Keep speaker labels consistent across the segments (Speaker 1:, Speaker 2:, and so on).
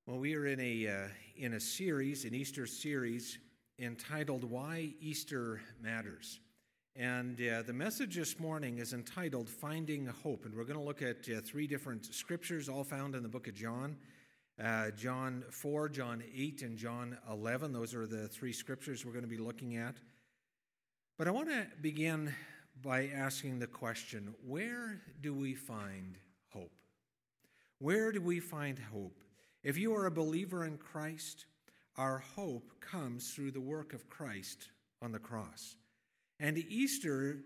Speaker 1: Well, we are in a series, an Easter series, entitled Why Easter Matters. And the message this morning is entitled Finding Hope. And we're going to look at three different scriptures, all found in the book of John. John 4, John 8, and John 11. Those are the three scriptures we're going to be looking at. But I want to begin by asking the question, where do we find hope? Where do we find hope? If you are a believer in Christ, our hope comes through the work of Christ on the cross. And Easter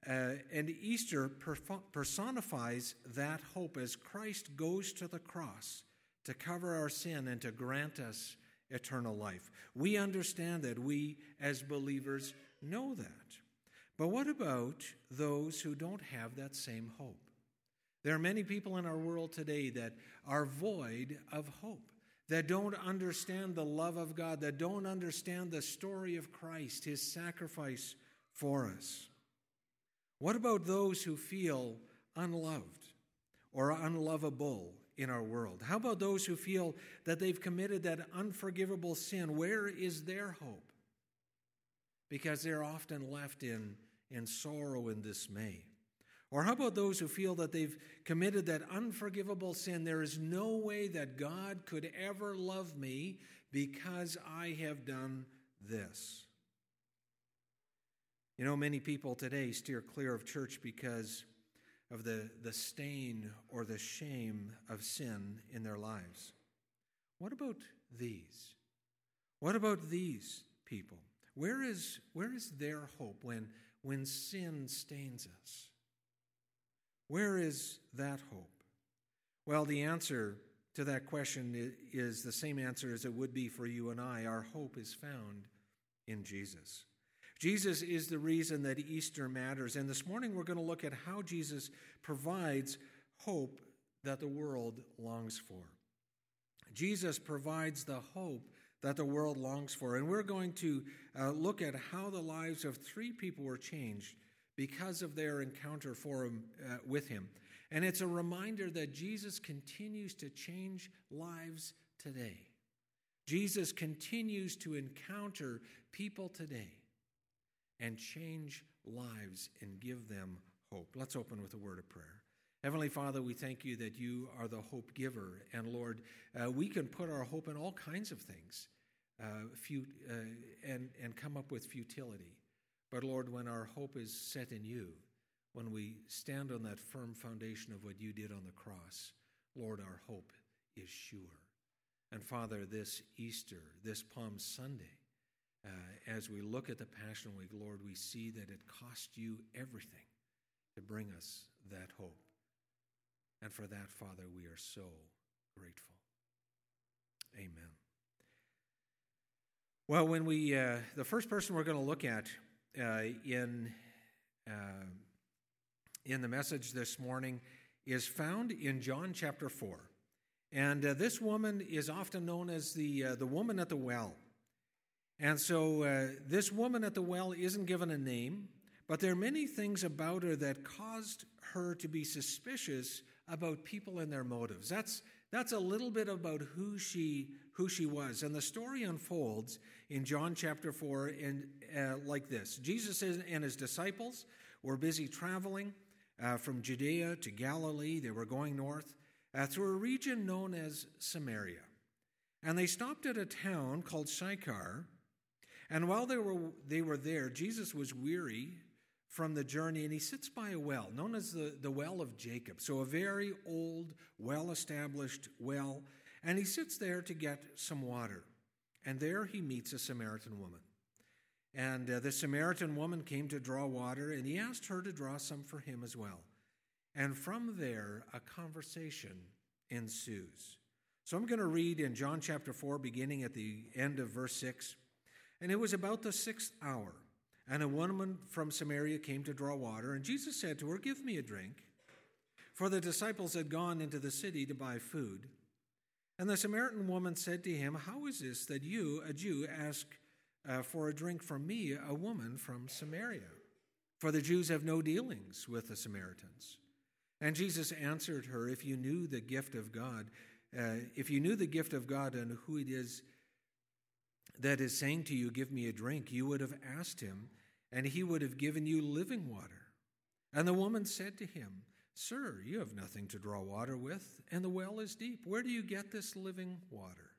Speaker 1: personifies that hope as Christ goes to the cross to cover our sin and to grant us eternal life. We understand that. We, as believers, know that. But what about those who don't have that same hope? There are many people in our world today that are void of hope, that don't understand the love of God, that don't understand the story of Christ, his sacrifice for us. What about those who feel unloved or unlovable in our world? How about those who feel that they've committed that unforgivable sin? Where is their hope? Because they're often left in sorrow and dismay. Or how about those who feel that they've committed that unforgivable sin? There is no way that God could ever love me because I have done this. You know, many people today steer clear of church because of the stain or the shame of sin in their lives. What about these? What about these people? Where is their hope when sin stains us? Where is that hope? Well, the answer to that question is the same answer as it would be for you and I. Our hope is found in Jesus. Jesus is the reason that Easter matters. And this morning we're going to look at how Jesus provides hope that the world longs for. Jesus provides the hope that the world longs for. And we're going to look at how the lives of three people were changed because of their encounter with him. And it's a reminder that Jesus continues to change lives today. Jesus continues to encounter people today and change lives and give them hope. Let's open with a word of prayer. Heavenly Father, we thank you that you are the hope giver. And Lord, we can put our hope in all kinds of things and come up with futility. But Lord, when our hope is set in you, when we stand on that firm foundation of what you did on the cross, Lord, our hope is sure. And Father, this Easter, this Palm Sunday, as we look at the Passion Week, Lord, we see that it cost you everything to bring us that hope. And for that, Father, we are so grateful. Amen. Well, when the first person we're going to look at in the message this morning is found in John chapter 4. And this woman is often known as the woman at the well. And so this woman at the well isn't given a name, but there are many things about her that caused her to be suspicious about people and their motives. That's a little bit about who she was. And the story unfolds in John chapter 4 like this. Jesus and his disciples were busy traveling from Judea to Galilee. They were going north through a region known as Samaria. And they stopped at a town called Sychar. And while they were there, Jesus was weary from the journey, and he sits by a well, known as the well of Jacob. So a very old, well-established well. And he sits there to get some water. And there he meets a Samaritan woman. And the Samaritan woman came to draw water, and he asked her to draw some for him as well. And from there, a conversation ensues. So I'm going to read in John chapter 4, beginning at the end of verse 6. And it was about the 6th hour, and a woman from Samaria came to draw water, and Jesus said to her, "Give me a drink." For the disciples had gone into the city to buy food. And the Samaritan woman said to him, "How is this that you, a Jew, ask for a drink from me, a woman from Samaria? For the Jews have no dealings with the Samaritans." And Jesus answered her, "If you knew the gift of God if you knew the gift of God and who it is that is saying to you, 'Give me a drink,' you would have asked him, and he would have given you living water." And the woman said to him, "Sir, you have nothing to draw water with, and the well is deep. Where do you get this living water?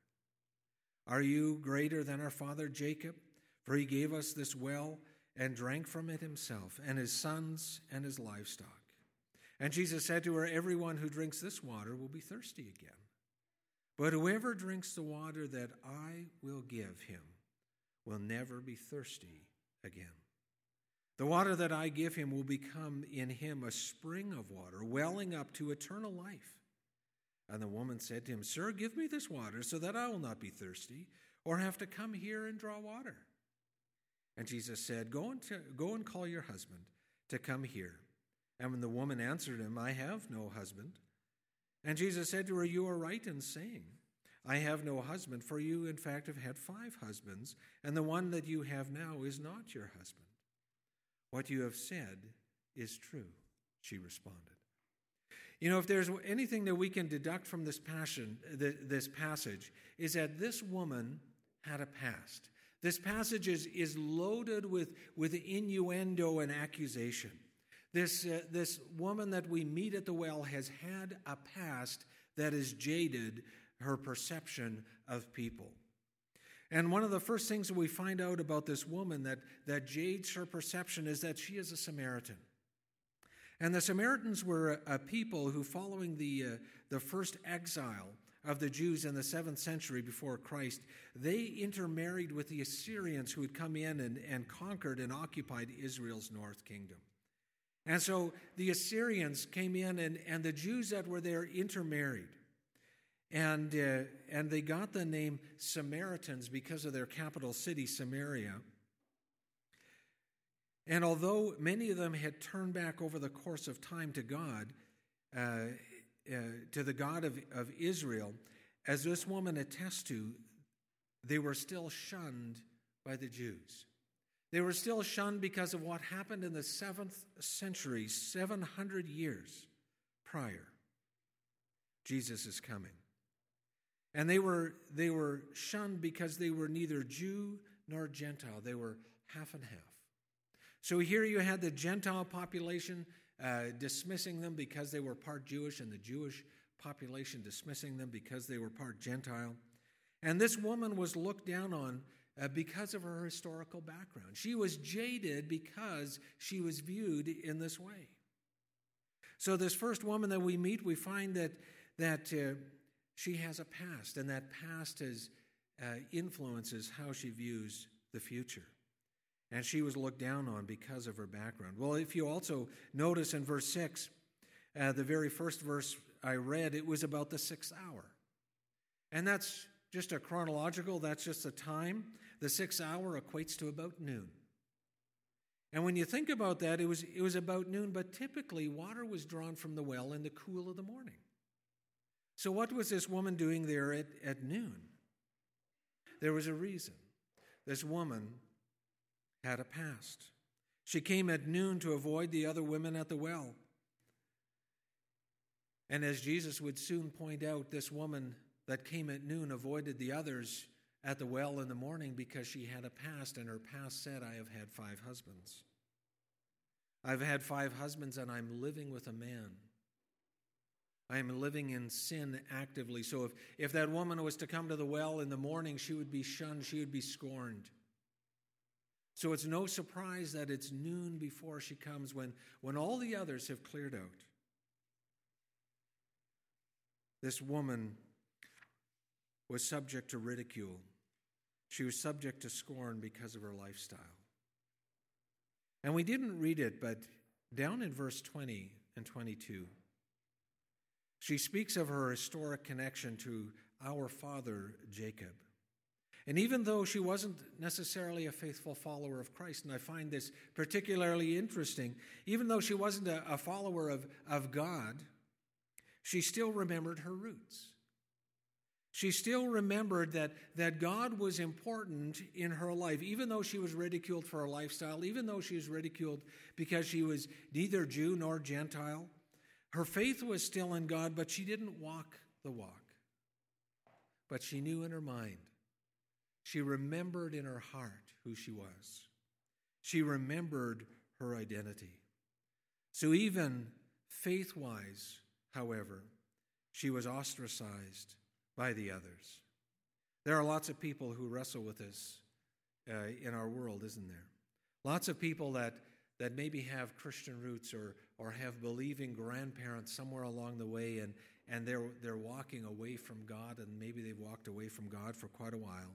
Speaker 1: Are you greater than our father Jacob? For he gave us this well and drank from it himself, and his sons and his livestock." And Jesus said to her, "Everyone who drinks this water will be thirsty again. But whoever drinks the water that I will give him will never be thirsty again. The water that I give him will become in him a spring of water, welling up to eternal life." And the woman said to him, "Sir, give me this water so that I will not be thirsty or have to come here and draw water." And Jesus said, Go and call your husband to come here." And when the woman answered him, "I have no husband." And Jesus said to her, "You are right in saying, 'I have no husband,' for you in fact have had 5 husbands, and the one that you have now is not your husband. What you have said is true," she responded. You know, if there's anything that we can deduct from this passage, is that this woman had a past. This passage is loaded with innuendo and accusation. This woman that we meet at the well has had a past that has jaded her perception of people. And one of the first things that we find out about this woman that jades her perception is that she is a Samaritan. And the Samaritans were a people who, following the first exile of the Jews in the 7th century before Christ, they intermarried with the Assyrians who had come in and conquered and occupied Israel's north kingdom. And so the Assyrians came in, and the Jews that were there intermarried. And they got the name Samaritans because of their capital city, Samaria. And although many of them had turned back over the course of time to God, to the God of Israel, as this woman attests to, they were still shunned by the Jews. They were still shunned because of what happened in the 7th century, 700 years prior. Jesus is coming. And they were shunned because they were neither Jew nor Gentile. They were half and half. So here you had the Gentile population dismissing them because they were part Jewish, and the Jewish population dismissing them because they were part Gentile. And this woman was looked down on because of her historical background. She was jaded because she was viewed in this way. So this first woman that we meet, we find that she has a past, and that past influences how she views the future. And she was looked down on because of her background. Well, if you also notice in verse 6, the very first verse I read, it was about the 6th hour. And that's just a chronological, that's just a time. The 6th hour equates to about noon. And when you think about that, it was about noon, but typically water was drawn from the well in the cool of the morning. So what was this woman doing there at noon? There was a reason. This woman had a past. She came at noon to avoid the other women at the well. And as Jesus would soon point out, this woman that came at noon avoided the others at the well in the morning because she had a past, and her past said, "I have had 5 husbands. I've had 5 husbands, and I'm living with a man. I am living in sin actively." So if that woman was to come to the well in the morning, she would be shunned, she would be scorned. So it's no surprise that it's noon before she comes, when all the others have cleared out. This woman was subject to ridicule. She was subject to scorn because of her lifestyle. And we didn't read it, but down in verse 20 and 22, she speaks of her historic connection to our father Jacob. And even though she wasn't necessarily a faithful follower of Christ, and I find this particularly interesting, even though she wasn't a follower of God, she still remembered her roots. She still remembered that God was important in her life, even though she was ridiculed for her lifestyle, even though she was ridiculed because she was neither Jew nor Gentile. Her faith was still in God, but she didn't walk the walk. but she knew in her mind. She remembered in her heart who she was. She remembered her identity. So even faith-wise, however, she was ostracized by the others. There are lots of people who wrestle with this in our world, isn't there? Lots of people that maybe have Christian roots or have believing grandparents somewhere along the way, and they're walking away from God, and maybe they've walked away from God for quite a while.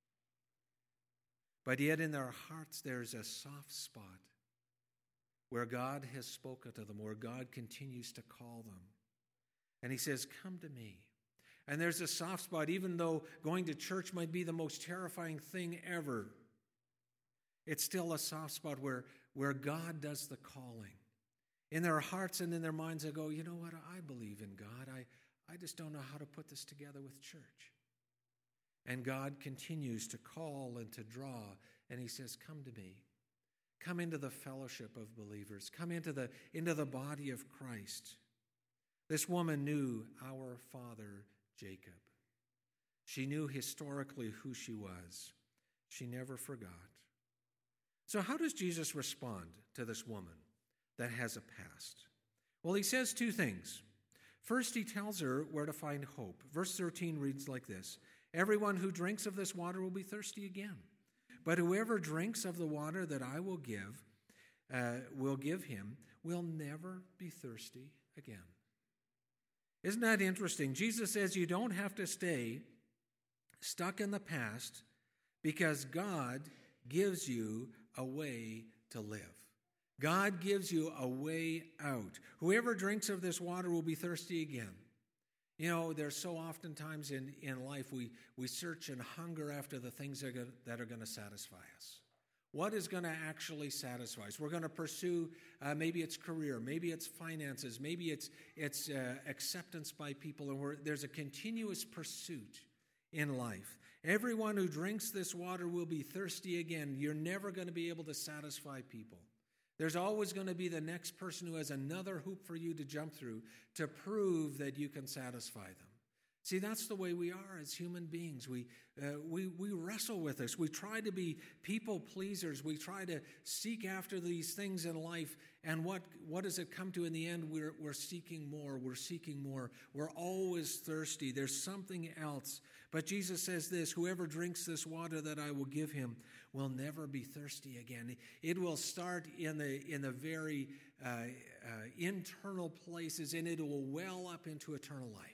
Speaker 1: But yet in their hearts there's a soft spot where God has spoken to them, where God continues to call them. And he says, come to me. And there's a soft spot, even though going to church might be the most terrifying thing ever, it's still a soft spot where God does the calling. In their hearts and in their minds, they go, you know what, I believe in God. I just don't know how to put this together with church. And God continues to call and to draw, and he says, come to me. Come into the fellowship of believers. Come into the body of Christ. This woman knew our father Jacob. She knew historically who she was. She never forgot. So how does Jesus respond to this woman that has a past? Well, he says two things. First, he tells her where to find hope. Verse 13 reads like this: everyone who drinks of this water will be thirsty again. But whoever drinks of the water that I will give him will never be thirsty again. Isn't that interesting? Jesus says you don't have to stay stuck in the past because God gives you a way to live. God gives you a way out. Whoever drinks of this water will be thirsty again. You know, there's so often times in life we search and hunger after the things that are going to satisfy us. What is going to actually satisfy us? We're going to pursue, maybe it's career, maybe it's finances, maybe it's acceptance by people, and there's a continuous pursuit in life. Everyone who drinks this water will be thirsty again. You're never going to be able to satisfy people. There's always going to be the next person who has another hoop for you to jump through to prove that you can satisfy them. See, that's the way we are as human beings. We wrestle with this. We try to be people pleasers. We try to seek after these things in life. And what does it come to in the end? We're seeking more. We're seeking more. We're always thirsty. There's something else. But Jesus says this: whoever drinks this water that I will give him will never be thirsty again. It will start in the very internal places, and it will well up into eternal life.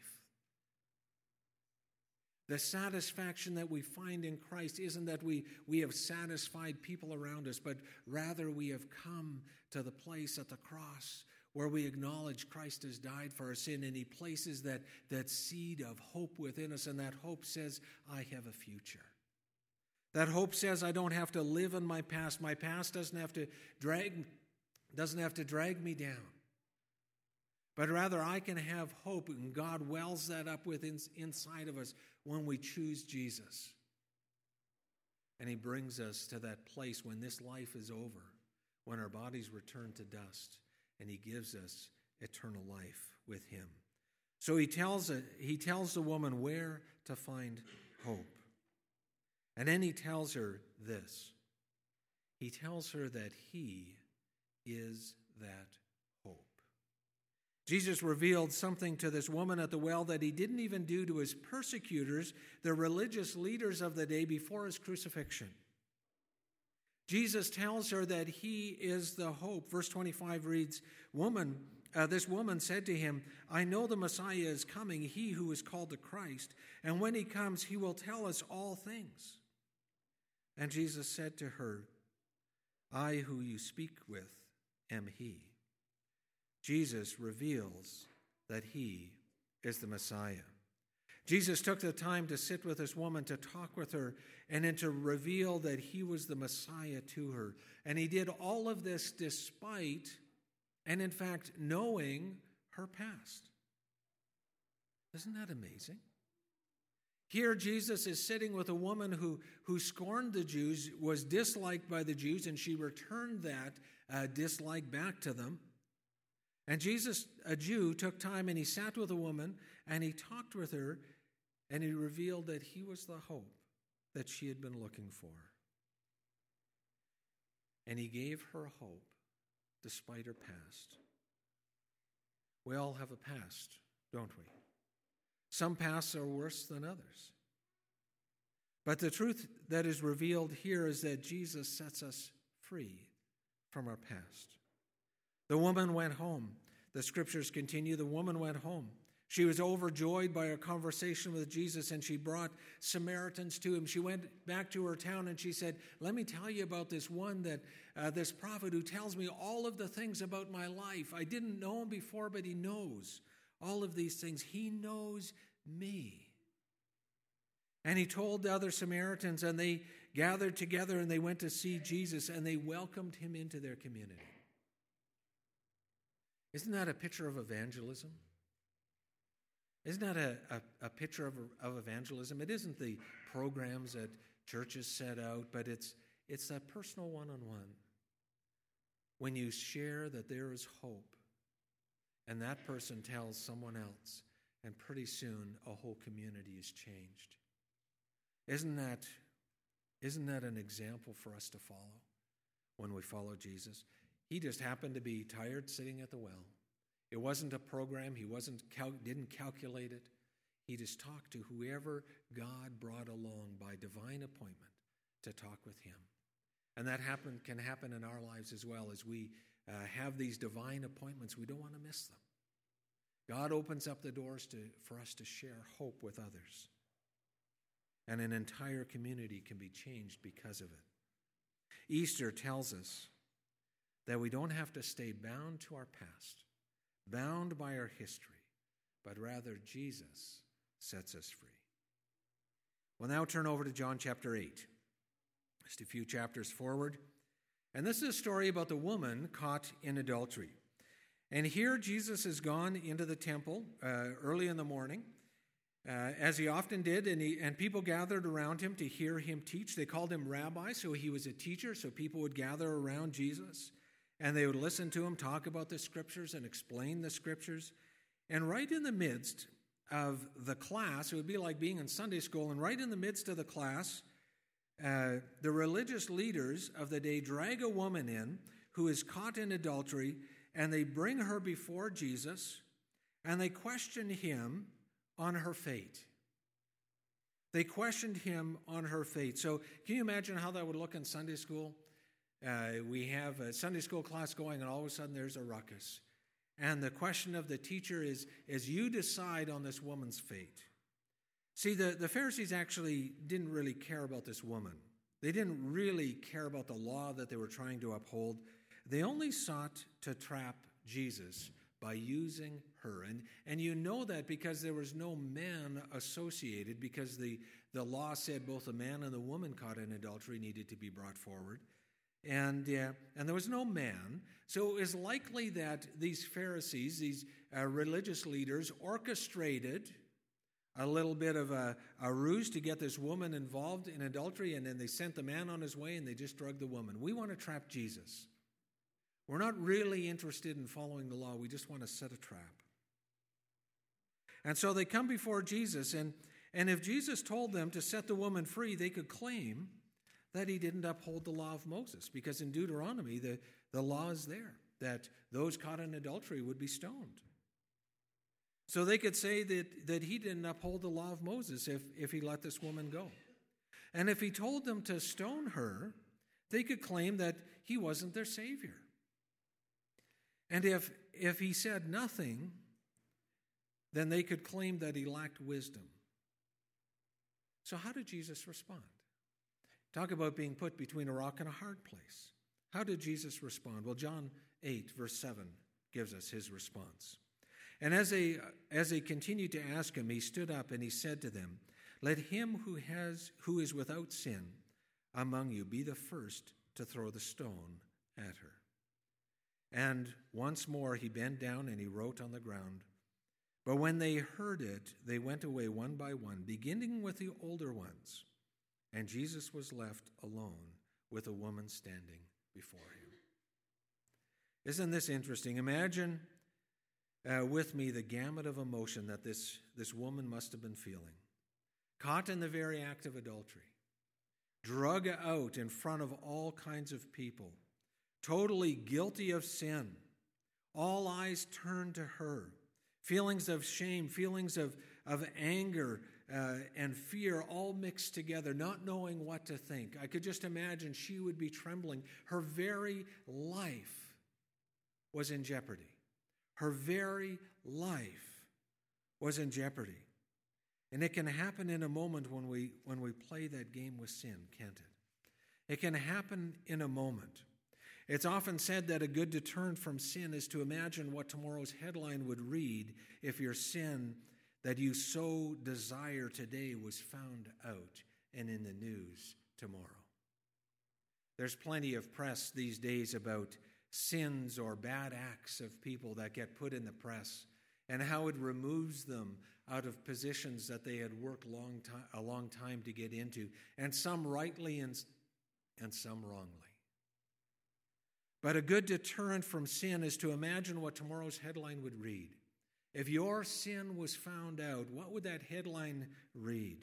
Speaker 1: The satisfaction that we find in Christ isn't that we have satisfied people around us, but rather we have come to the place at the cross where we acknowledge Christ has died for our sin, and he places that seed of hope within us, and that hope says, I have a future. That hope says I don't have to live in my past. My past doesn't have to drag me down. But rather I can have hope, and God wells that up inside of us when we choose Jesus. And he brings us to that place when this life is over, when our bodies return to dust, and he gives us eternal life with him. So he tells the woman where to find hope. And then he tells her this. He tells her that he is that hope. Jesus revealed something to this woman at the well that he didn't even do to his persecutors, the religious leaders of the day before his crucifixion. Jesus tells her that he is the hope. Verse 25 reads, this woman said to him, I know the Messiah is coming, he who is called the Christ, and when he comes, he will tell us all things. And Jesus said to her, I who you speak with am he. Jesus reveals that he is the Messiah. Jesus took the time to sit with this woman, to talk with her, and then to reveal that he was the Messiah to her. And he did all of this despite, and in fact, knowing her past. Isn't that amazing? Here Jesus is sitting with a woman who scorned the Jews, was disliked by the Jews, and she returned that dislike back to them. And Jesus, a Jew, took time and he sat with a woman and he talked with her and he revealed that he was the hope that she had been looking for. And he gave her hope despite her past. We all have a past, don't we? Some pasts are worse than others. But the truth that is revealed here is that Jesus sets us free from our past. The woman went home. The scriptures continue. The woman went home. She was overjoyed by her conversation with Jesus, and she brought Samaritans to him. She went back to her town and she said, let me tell you about this one this prophet who tells me all of the things about my life. I didn't know him before, but he knows all of these things. He knows me. And he told the other Samaritans, and they gathered together and they went to see Jesus, and they welcomed him into their community. Isn't that a picture of evangelism? Isn't that a picture of evangelism? It isn't the programs that churches set out, but it's that personal one-on-one. When you share that there is hope, and that person tells someone else, and pretty soon a whole community is changed. Isn't that an example for us to follow when we follow Jesus? He just happened to be tired sitting at the well. It wasn't a program. He didn't calculate it. He just talked to whoever God brought along by divine appointment to talk with him. And that can happen in our lives as well. As we have these divine appointments, we don't want to miss them. God opens up the doors for us to share hope with others. And an entire community can be changed because of it. Easter tells us that we don't have to stay bound to our past, bound by our history, but rather Jesus sets us free. We'll now turn over to John chapter 8, just a few chapters forward. And this is a story about the woman caught in adultery. And here Jesus has gone into the temple early in the morning, as he often did, and people gathered around him to hear him teach. They called him rabbi, so he was a teacher, so people would gather around Jesus, and they would listen to him talk about the scriptures and explain the scriptures. And right in the midst of the class, it would be like being in Sunday school, and right in the midst of the class, the religious leaders of the day drag a woman in who is caught in adultery, and they bring her before Jesus, and they question him on her fate. They questioned him on her fate. So can you imagine how that would look in Sunday school? We have a Sunday school class going, and all of a sudden there's a ruckus. And the question of the teacher is you decide on this woman's fate. See, the Pharisees actually didn't really care about this woman. They didn't really care about the law that they were trying to uphold. They only sought to trap Jesus by using her. And you know that because there was no man associated, because the law said both the man and the woman caught in adultery needed to be brought forward. And there was no man. So it was likely that these Pharisees, these religious leaders, orchestrated a little bit of a ruse to get this woman involved in adultery, and then they sent the man on his way and they just drugged the woman. We want to trap Jesus. We're not really interested in following the law. We just want to set a trap. And so they come before Jesus, and if Jesus told them to set the woman free, they could claim that he didn't uphold the law of Moses, because in Deuteronomy, the law is there, that those caught in adultery would be stoned. So they could say that he didn't uphold the law of Moses if he let this woman go. And if he told them to stone her, they could claim that he wasn't their Savior. And if he said nothing, then they could claim that he lacked wisdom. So how did Jesus respond? Talk about being put between a rock and a hard place. How did Jesus respond? Well, John 8, verse 7 gives us his response. And as they continued to ask him, he stood up and he said to them, "Let him who is without sin among you be the first to throw the stone at her." And once more he bent down and he wrote on the ground. But when they heard it, they went away one by one, beginning with the older ones. And Jesus was left alone with a woman standing before him. Isn't this interesting? Imagine with me the gamut of emotion that this woman must have been feeling. caught in the very act of adultery, drug out in front of all kinds of people, totally guilty of sin, all eyes turned to her, feelings of shame, feelings of anger and fear all mixed together, not knowing what to think. I could just imagine she would be trembling. Her very life was in jeopardy. Her very life was in jeopardy. And it can happen in a moment when we play that game with sin, can't it? It can happen in a moment. It's often said that a good deterrent from sin is to imagine what tomorrow's headline would read if your sin that you so desire today was found out and in the news tomorrow. There's plenty of press these days about sins or bad acts of people that get put in the press and how it removes them out of positions that they had worked a long time to get into, and some rightly and some wrongly. But a good deterrent from sin is to imagine what tomorrow's headline would read. If your sin was found out, what would that headline read?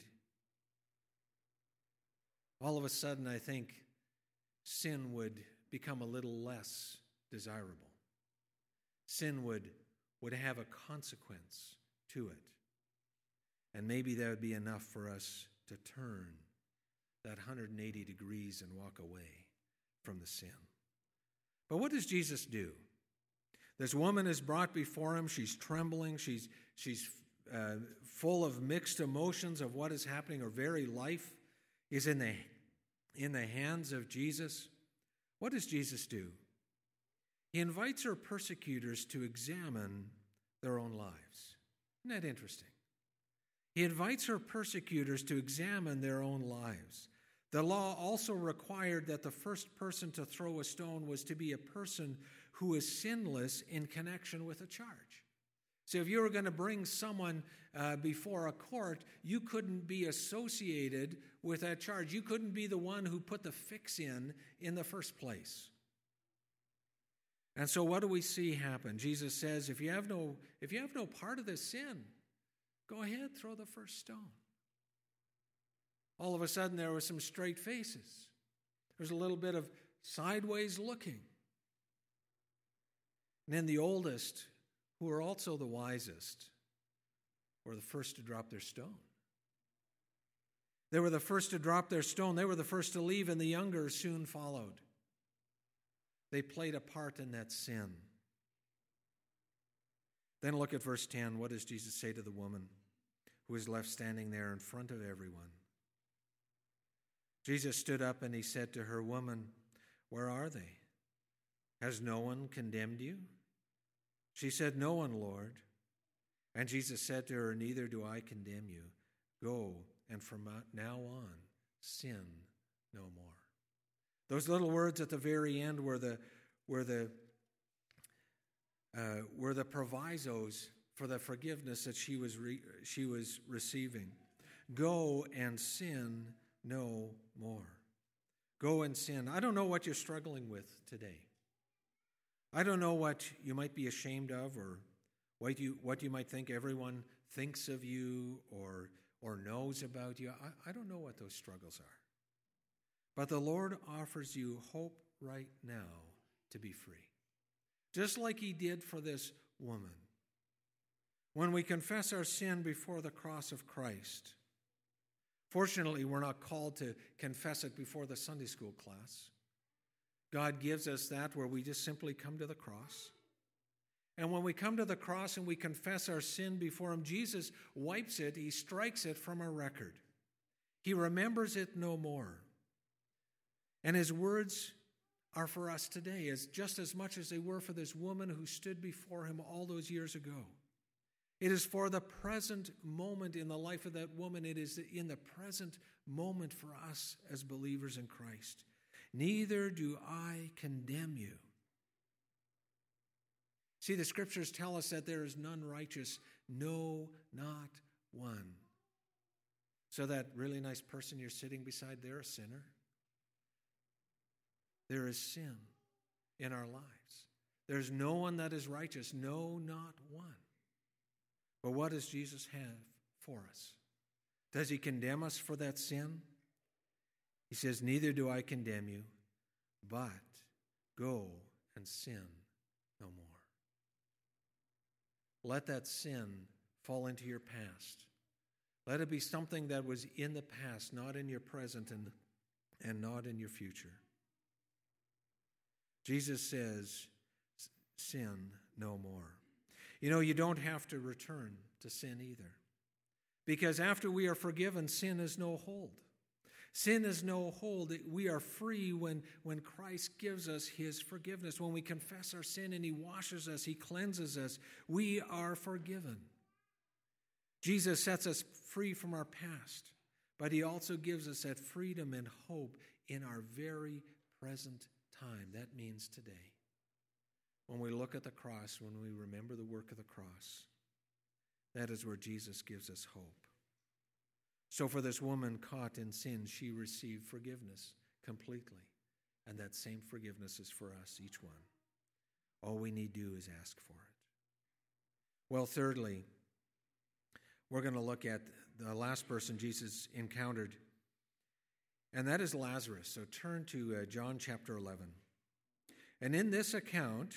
Speaker 1: All of a sudden, I think sin would become a little less desirable. Sin would have a consequence to it. And maybe that would be enough for us to turn that 180 degrees and walk away from the sin. But what does Jesus do? This woman is brought before him. She's trembling. She's full of mixed emotions of what is happening. Her very life is in the hands of Jesus. What does Jesus do? He invites her persecutors to examine their own lives. Isn't that interesting? He invites her persecutors to examine their own lives. The law also required that the first person to throw a stone was to be a person who is sinless in connection with a charge. So if you were going to bring someone before a court, you couldn't be associated with that charge. You couldn't be the one who put the fix in the first place. And so what do we see happen? Jesus says, if you have no part of this sin, go ahead, throw the first stone. All of a sudden, there were some straight faces. There was a little bit of sideways looking. And then the oldest, who were also the wisest, were the first to drop their stone. They were the first to drop their stone. They were the first to leave, and the younger soon followed. They played a part in that sin. Then look at verse 10. What does Jesus say to the woman who was left standing there in front of everyone? Jesus stood up and he said to her, "Woman, where are they? Has no one condemned you?" She said, "No one, Lord." And Jesus said to her, "Neither do I condemn you. Go, and from now on, sin no more." Those little words at the very end were the provisos for the forgiveness that she was receiving. Go and sin no more. Go and sin. I don't know what you're struggling with today. I don't know what you might be ashamed of, or what you might think everyone thinks of you or knows about you. I don't know what those struggles are. But the Lord offers you hope right now to be free. Just like he did for this woman. When we confess our sin before the cross of Christ, fortunately, we're not called to confess it before the Sunday school class. God gives us that where we just simply come to the cross. And when we come to the cross and we confess our sin before him, Jesus wipes it, he strikes it from our record. He remembers it no more. And his words are for us today, just as much as they were for this woman who stood before him all those years ago. It is for the present moment in the life of that woman. It is in the present moment for us as believers in Christ. Neither do I condemn you. See, the scriptures tell us that there is none righteous, no, not one. So that really nice person you're sitting beside, they're a sinner. There is sin in our lives. There's no one that is righteous, no, not one. But what does Jesus have for us? Does he condemn us for that sin? He says, neither do I condemn you, but go and sin no more. Let that sin fall into your past. Let it be something that was in the past, not in your present and not in your future. Jesus says, sin no more. You know, you don't have to return to sin either. Because after we are forgiven, sin is no hold. Sin is no hold. We are free when Christ gives us his forgiveness. When we confess our sin and he washes us, he cleanses us, we are forgiven. Jesus sets us free from our past, but he also gives us that freedom and hope in our very present time. That means today. When we look at the cross, when we remember the work of the cross, that is where Jesus gives us hope. So for this woman caught in sin, she received forgiveness completely. And that same forgiveness is for us, each one. All we need to do is ask for it. Well, thirdly, we're going to look at the last person Jesus encountered, and that is Lazarus. So turn to John chapter 11. And in this account,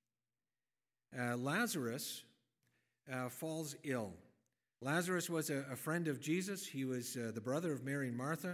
Speaker 1: Lazarus falls ill. Lazarus was a friend of Jesus. He was the brother of Mary and Martha,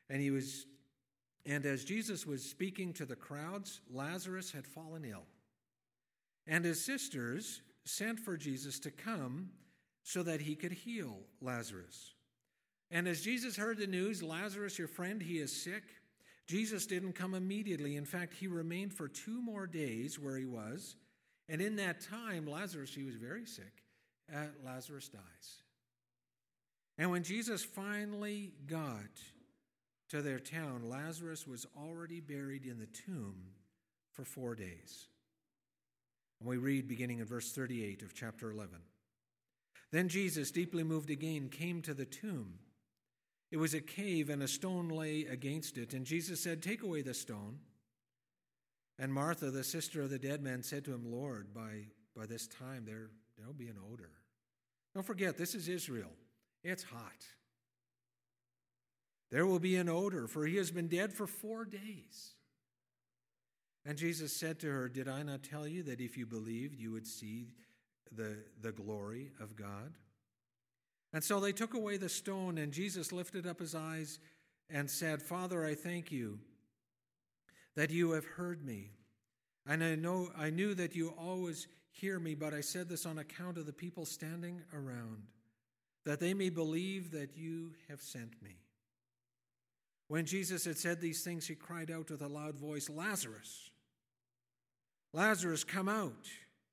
Speaker 1: and as Jesus was speaking to the crowds, Lazarus had fallen ill. And his sisters sent for Jesus to come so that he could heal Lazarus. And as Jesus heard the news, Lazarus, your friend, he is sick, Jesus didn't come immediately. In fact, he remained for 2 more days where he was. And in that time, Lazarus, he was very sick, Lazarus dies. And when Jesus finally got to their town, Lazarus was already buried in the tomb for 4 days. And we read beginning in verse 38 of chapter 11. Then Jesus, deeply moved again, came to the tomb. It was a cave, and a stone lay against it. And Jesus said, "Take away the stone." And Martha, the sister of the dead man, said to him, "Lord, by this time there'll be an odor." Don't forget, this is Israel. It's hot. There will be an odor, for he has been dead for 4 days. And Jesus said to her, "Did I not tell you that if you believed, you would see the glory of God?" And so they took away the stone, and Jesus lifted up his eyes and said, "Father, I thank you that you have heard me. And I knew that you always hear me, but I said this on account of the people standing around, that they may believe that you have sent me." When Jesus had said these things, he cried out with a loud voice, "Lazarus, Lazarus, come out."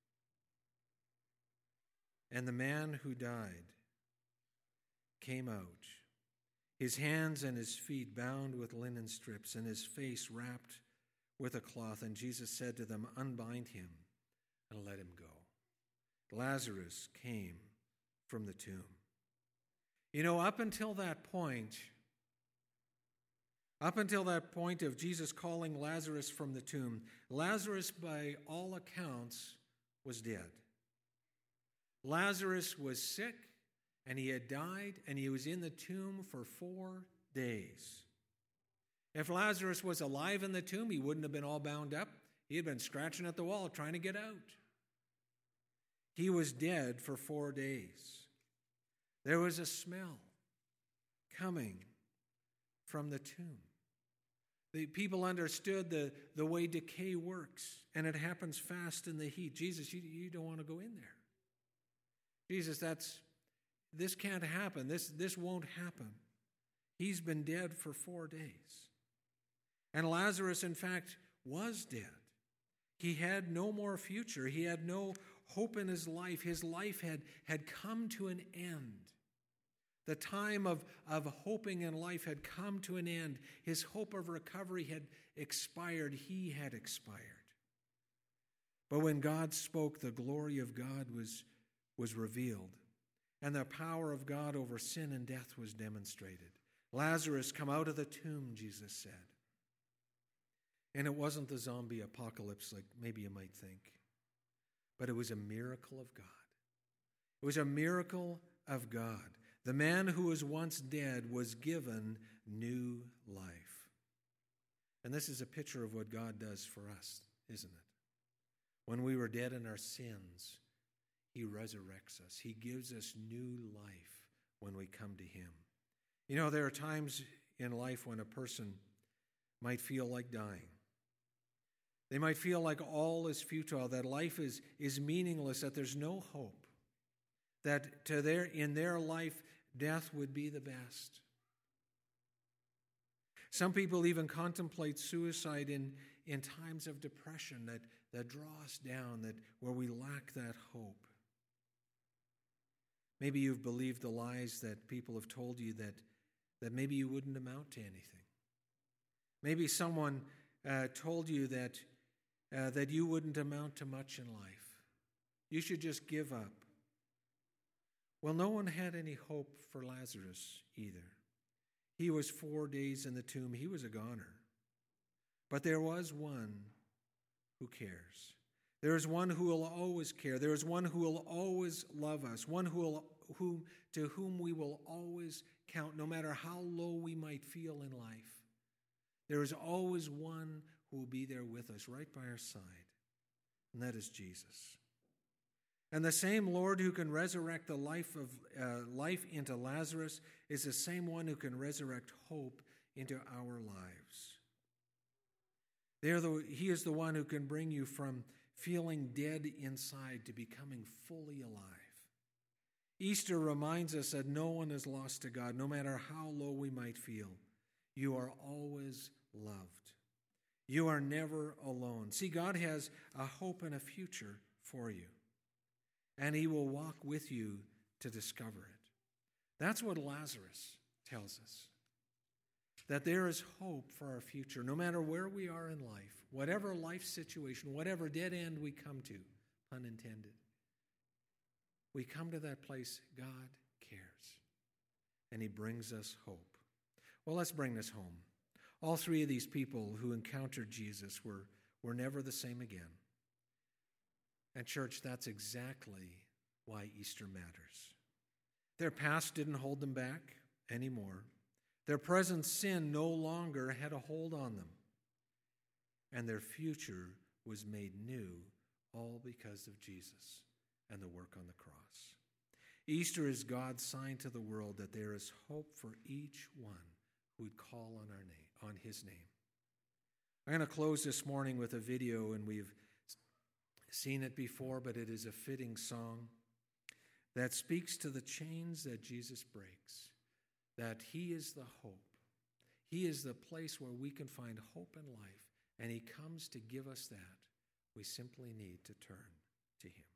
Speaker 1: And the man who died came out, his hands and his feet bound with linen strips, and his face wrapped with a cloth. And Jesus said to them, "Unbind him and let him go." Lazarus came from the tomb. You know, up until that point of Jesus calling Lazarus from the tomb, Lazarus, by all accounts, was dead. Lazarus was sick, and he had died, and he was in the tomb for 4 days. If Lazarus was alive in the tomb, he wouldn't have been all bound up. He had been scratching at the wall trying to get out. He was dead for 4 days. There was a smell coming from the tomb. The people understood the way decay works, and it happens fast in the heat. Jesus, you don't want to go in there. Jesus, this can't happen. This won't happen. He's been dead for 4 days. And Lazarus, in fact, was dead. He had no more future. He had no hope in his life. His life had come to an end. The time of hoping in life had come to an end. His hope of recovery had expired. He had expired. But when God spoke, the glory of God was revealed, and the power of God over sin and death was demonstrated. Lazarus, come out of the tomb, Jesus said. And it wasn't the zombie apocalypse like maybe you might think, but it was a miracle of God. It was a miracle of God The man who was once dead was given new life. And this is a picture of what God does for us, isn't it? When we were dead in our sins, he resurrects us. He gives us new life when we come to him. You know, there are times in life when a person might feel like dying. They might feel like all is futile, that life is meaningless, that there's no hope, that in their life, death would be the best. Some people even contemplate suicide in times of depression that draw us down, where we lack that hope. Maybe you've believed the lies that people have told you that maybe you wouldn't amount to anything. Maybe someone told you that you wouldn't amount to much in life. You should just give up. Well, no one had any hope for Lazarus either. He was 4 days in the tomb. He was a goner. But there was one who cares. There is one who will always care. There is one who will always love us, one to whom we will always count, no matter how low we might feel in life. There is always one who will be there with us, right by our side, and that is Jesus. And the same Lord who can resurrect the life into Lazarus is the same one who can resurrect hope into our lives. He is the one who can bring you from feeling dead inside to becoming fully alive. Easter reminds us that no one is lost to God, no matter how low we might feel. You are always loved. You are never alone. See, God has a hope and a future for you, and he will walk with you to discover it. That's what Lazarus tells us, that there is hope for our future, no matter where we are in life, whatever life situation, whatever dead end we come to, pun intended. We come to that place, God cares, and he brings us hope. Well, let's bring this home. All three of these people who encountered Jesus were never the same again. And church, that's exactly why Easter matters. Their past didn't hold them back anymore. Their present sin no longer had a hold on them. And their future was made new, all because of Jesus and the work on the cross. Easter is God's sign to the world that there is hope for each one who would call on his name. I'm going to close this morning with a video, and we've seen it before, but it is a fitting song that speaks to the chains that Jesus breaks, that he is the hope. He is the place where we can find hope in life, and he comes to give us that. We simply need to turn to him.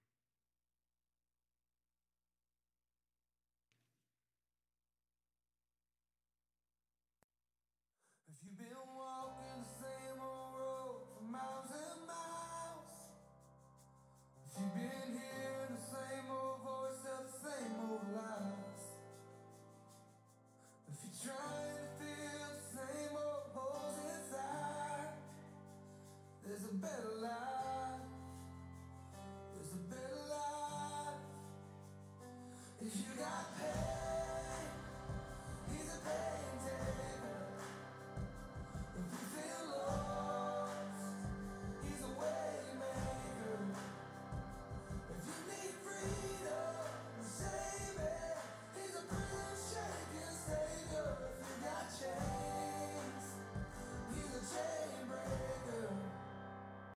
Speaker 2: If you've been walking the same old road for miles and miles, if you've been hearing the same old voice of the same old lies, if you're trying to fill the same old holes inside, there's a better